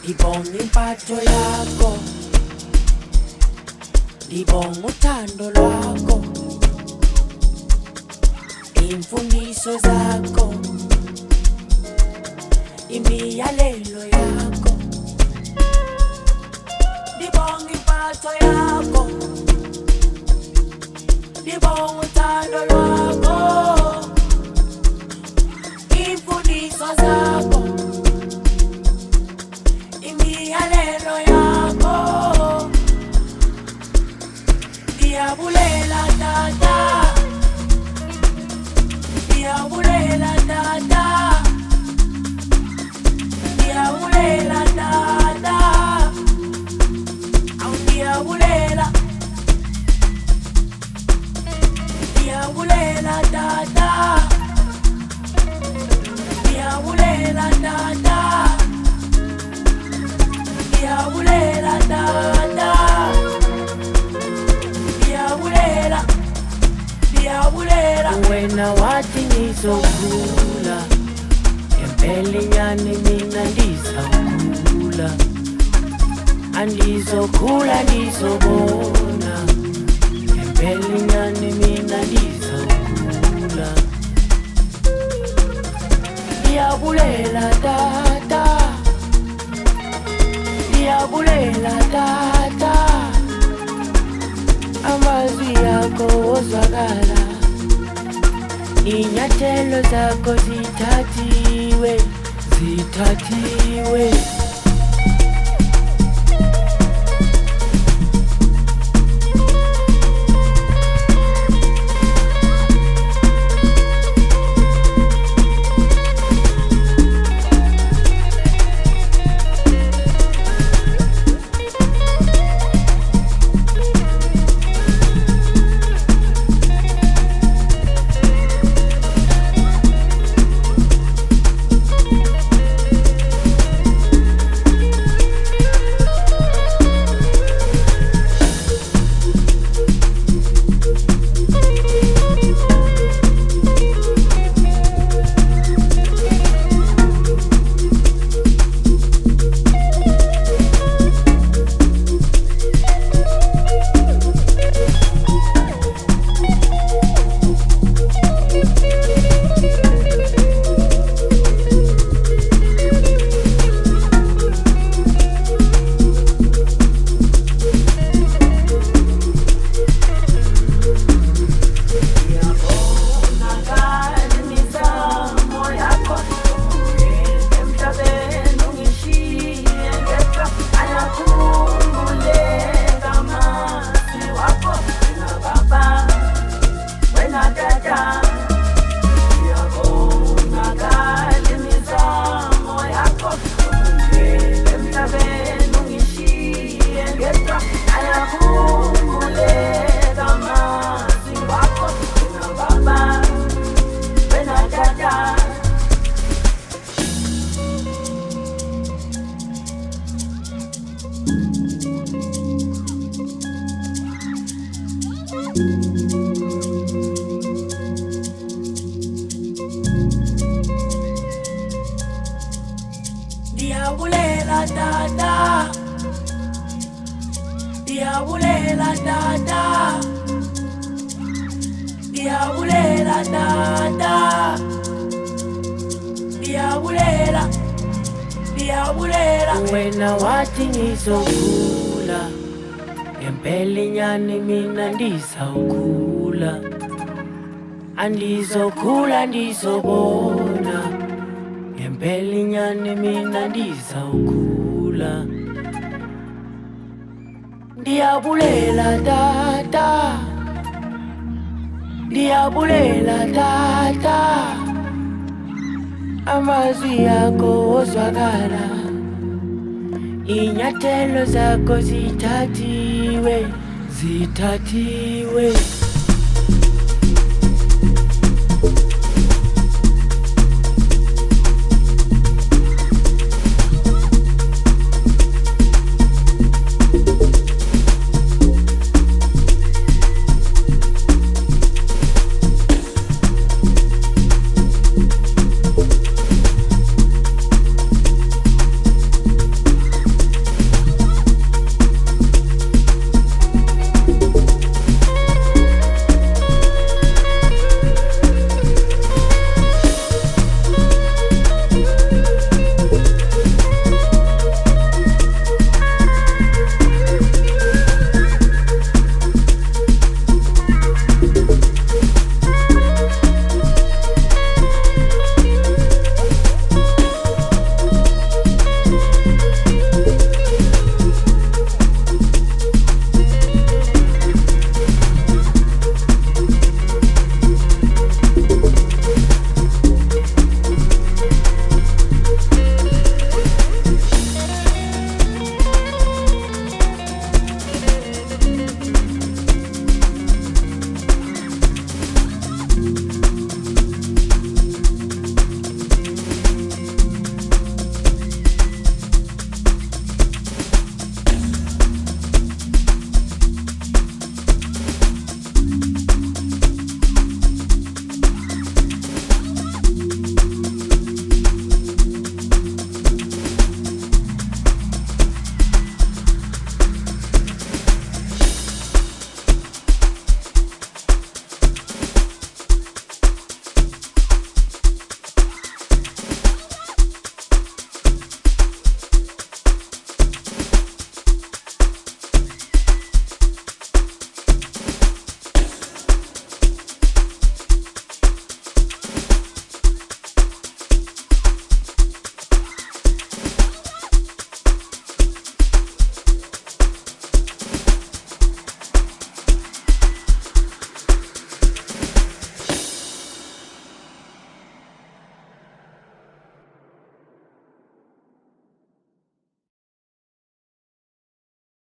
Ngibonga impatho yakho, ngibonga uthando lwakho, imfundiso zakho, imiyalelo yakho. Ngibonga impatho yakho, ngibonga uthando lwakho, imfundiso zakho, imiyalelo yakho. Ndiyabulela tata, ndiyabulela tata, ndiyabulela tata, awu ndiyabulela, ndiyabulela tata, ndiyabulela tata, ndiyabulela tata, ndiyabulela, ndiyabulela. Wena wathi ngizokhula, ngempela inyani mina ndizakhula. Andizokhula ndizobona, ngempela inyani mina ndizakhula. Ndiyabulela tata, ndiyabulela tata, amazwi yakho ozwakala, inyathelo zakho zithathiwe, zithathiwe. Ndiyabulela tata, ndiyabulela tata, ndiyabulela tata, ndiyabulela, ndiyabulela. Wena wathi ngizokhula, ngempela inyani mina ndizawukhula. Andizokhula ndizobona, ngempela inyani mina ndizawukhula. Ndiyabulela tata, ndiyabulela tata, amazwi yakho ozwakala, inyathelo zakho zithathiwe, zithathiwe.